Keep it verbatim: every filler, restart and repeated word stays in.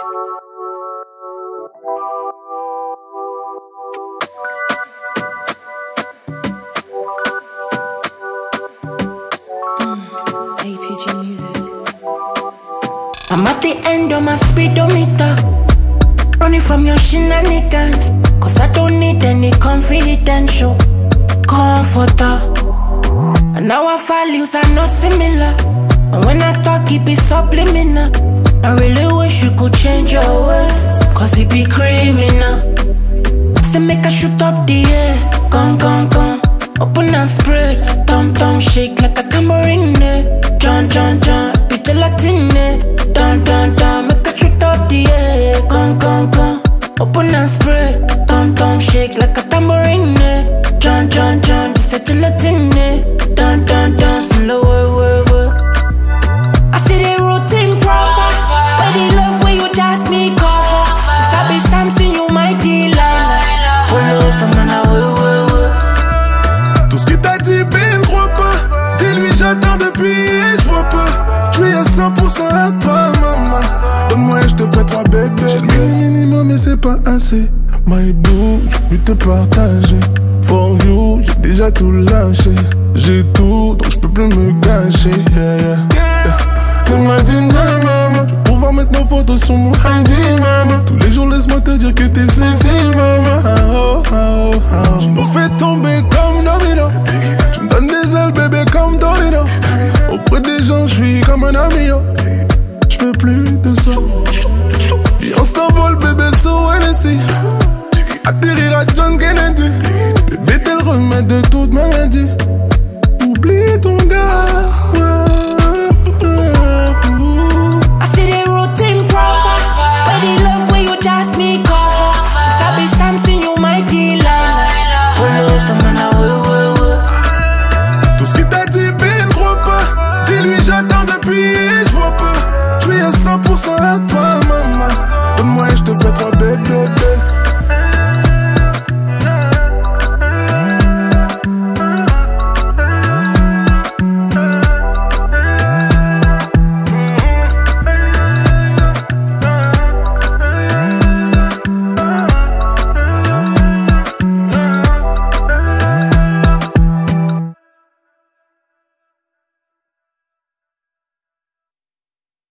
I'm at the end of my speedometer, running from your shenanigans, cause I don't need any confidential comforter. And our values are not similar, and when I talk it be subliminal. I really wish you could change your ways, cause it be criminal. Say make I shoot up the air, gun, gun, gun, open and spread, tom, tom, shake like a tambourine. John, John, John, be gelatine. Down, down, down, make a shoot up the air. Gun, gun, gun, open and spread, tom, tom, shake like a tambourine. John, John, John, be set gelatine. Down, down, down, slow, way, way, way. I see the routine proper, where the love where you just me cover. If I be Samson, you might Delilah. Polo, some man, way, way, way. Tout ce qu'il t'a dit, ben, ne crois pas. Dis-lui, j'attends depuis et je vois pas. Je suis à cent pour cent à toi, maman. Donne-moi et je te fais trois bébés. J'ai le minimum mais c'est pas assez. My boo, j'ai pu te partager. For you, j'ai déjà tout lâché. J'ai tout, donc je peux plus me gâcher. Yeah, yeah, yeah. Imagine, maman, je vais pouvoir mettre nos photos sur mon I G, maman. Tous les jours, laisse-moi te dire que t'es sexy, maman. Oh, oh, oh. Tu nous fais tomber comme domino. Tu me donnes des ailes, bébé, comme Torino. Auprès des gens, je suis comme un ami. Je fais plus de ça. Puis on s'envole, bébé, sur N S C. Atterrir à John Kennedy. Bébé, t'es le remède de toute maladie. Oublie ton gars. I see the routine proper, where the love where you just me cover. If I be Samson, you might Delilah. Polo, some man, way, way, way. Tout ce qu'il t'a dit, ben, ne crois pas. Dis-lui, j'attends depuis et je vois pas. Je suis à cent pour cent à toi.